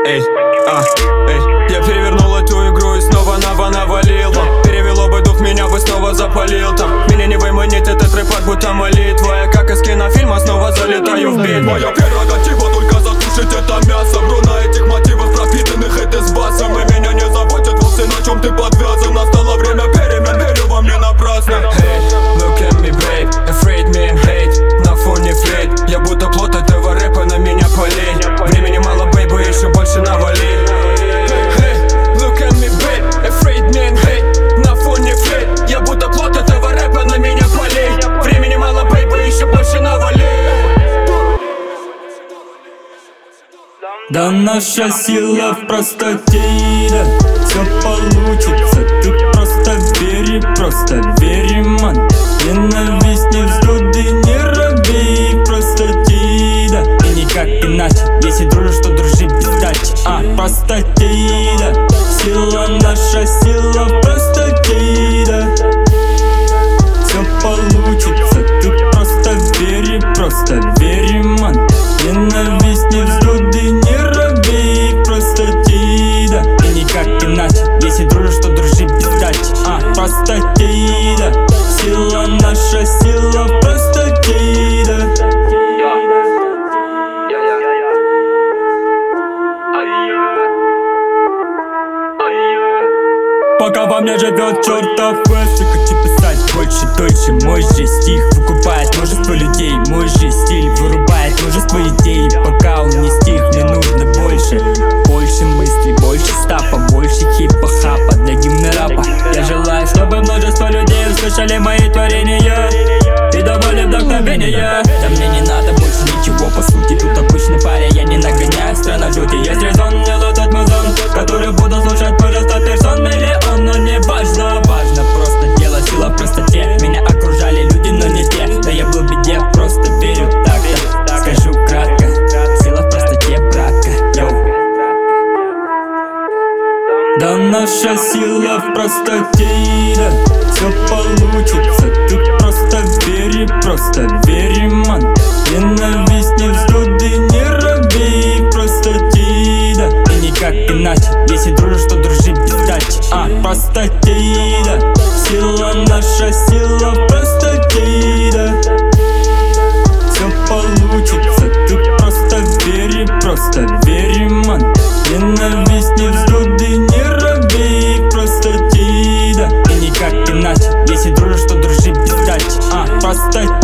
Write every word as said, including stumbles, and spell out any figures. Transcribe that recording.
Эй, а, эй. Я перевернул эту игру и снова нова навалил там. Перевело бы дух, меня бы снова запалил там. Меня не выманить этот рэп, будто молитва. Я как из кинофильма снова залетаю в бит. Моя прерогатива только затушить это мясо. Вру на этих мотивах, пропитанных этой с басом. И меня не заботит вовсе, на чем ты подвязан. Настало время перемен, верю во мне напрасно. Hey, look at me, babe, afraid me and hate. На фоне флейт, я будто плод этого рэпа, на меня полей. Времени мало, бейбы, еще больше навали. Hey, look at me, babe, afraid me and hate. На фоне флейт, я будто плод этого рэпа, на меня полей. Времени мало, бейбы, еще больше навали. Да наша сила в простоте, да, все получится. Ты просто верь, просто верь, ман. Ненависть, не вздуды, не робей в простоте, да. И никак иначе, если дружишь, то дружи без дачи. А, в простоте, да. Сила наша, сила в простоте, да. Все получится, ты просто верь, просто верь, ман. Ненависть, не вздуды, не робей в простоте, да. И никак иначе, если дружишь, то дружи без дачи. А, в простоте, да. Сила наша, сила в простоте, да. Пока во мне живет чертов эш, я хочу писать больше, дольше. Мой же стих выкупает множество людей. Мой же стиль вырубает множество идей. Пока он не стих, мне нужно больше. Больше мыслей, больше стапа, больше хипа-хапа для гимна рапа. Я желаю, чтобы множество людей услышали мои творения и давали вдохновения. Да мне не надо больше ничего, по сути тут обычный парень. Я не нагоняю страна жути. Есть резон, делаю тот музон, который буду слушать множество персон. Миллион, но не важно, важно просто дело, сила в простоте. Меня окружали люди, но не те. Да я был в беде, просто верю так-то. Скажу кратко, сила в простоте, братка, йоу. Да наша сила в простоте, да. Все получится, ты просто верь, просто верь, ман. Ненависть, не вздуды, не робей в простоте, да. И никак иначе, если дружишь, то дружи без дачи. А, в простоте, да. Сила наша, сила в простоте, да. Все получится, ты просто верь, просто верь, ман. Ненависть, не вздуды, не робей в простоте, да. И никак иначе, если дружишь, то дружи без дачи. А, в простоте.